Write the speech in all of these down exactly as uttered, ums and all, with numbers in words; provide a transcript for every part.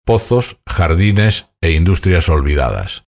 pozos, jardines e industrias olvidadas.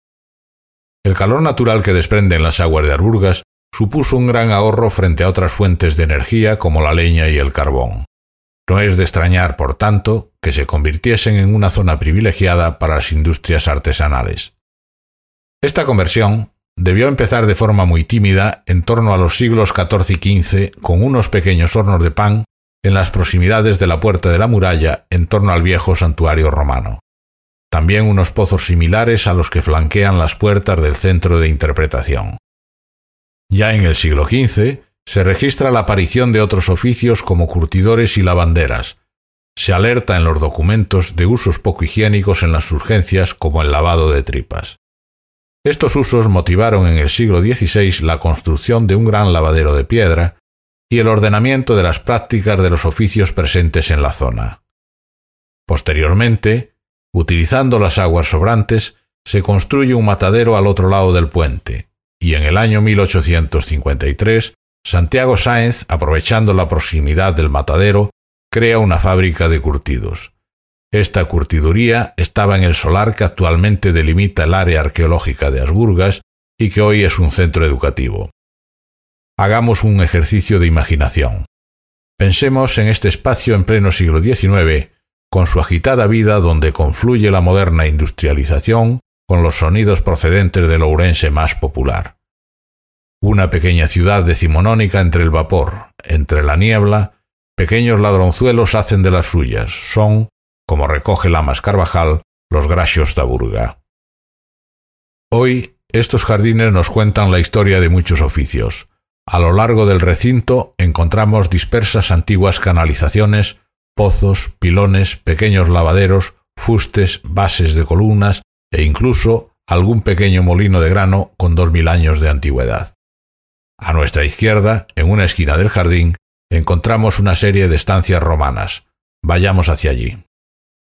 El calor natural que desprenden las aguas de Arburgas supuso un gran ahorro frente a otras fuentes de energía como la leña y el carbón. No es de extrañar, por tanto, que se convirtiesen en una zona privilegiada para las industrias artesanales. Esta conversión debió empezar de forma muy tímida en torno a los siglos catorce y quince con unos pequeños hornos de pan en las proximidades de la puerta de la muralla en torno al viejo santuario romano. También unos pozos similares a los que flanquean las puertas del centro de interpretación. Ya en el siglo quince se registra la aparición de otros oficios como curtidores y lavanderas. Se alerta en los documentos de usos poco higiénicos en las urgencias como el lavado de tripas. Estos usos motivaron en el siglo dieciséis la construcción de un gran lavadero de piedra y el ordenamiento de las prácticas de los oficios presentes en la zona. Posteriormente, utilizando las aguas sobrantes, se construye un matadero al otro lado del puente, y en el año mil ochocientos cincuenta y tres, Santiago Sáenz, aprovechando la proximidad del matadero, crea una fábrica de curtidos. Esta curtiduría estaba en el solar que actualmente delimita el área arqueológica de Asburgas y que hoy es un centro educativo. Hagamos un ejercicio de imaginación. Pensemos en este espacio en pleno siglo diecinueve, con su agitada vida donde confluye la moderna industrialización con los sonidos procedentes del ourense más popular. Una pequeña ciudad decimonónica entre el vapor, entre la niebla, pequeños ladronzuelos hacen de las suyas, son, como recoge Lamas Carvajal, los graxos da Burga. Hoy, estos jardines nos cuentan la historia de muchos oficios. A lo largo del recinto encontramos dispersas antiguas canalizaciones, pozos, pilones, pequeños lavaderos, fustes, bases de columnas e incluso algún pequeño molino de grano con dos mil años de antigüedad. A nuestra izquierda, en una esquina del jardín, encontramos una serie de estancias romanas. Vayamos hacia allí.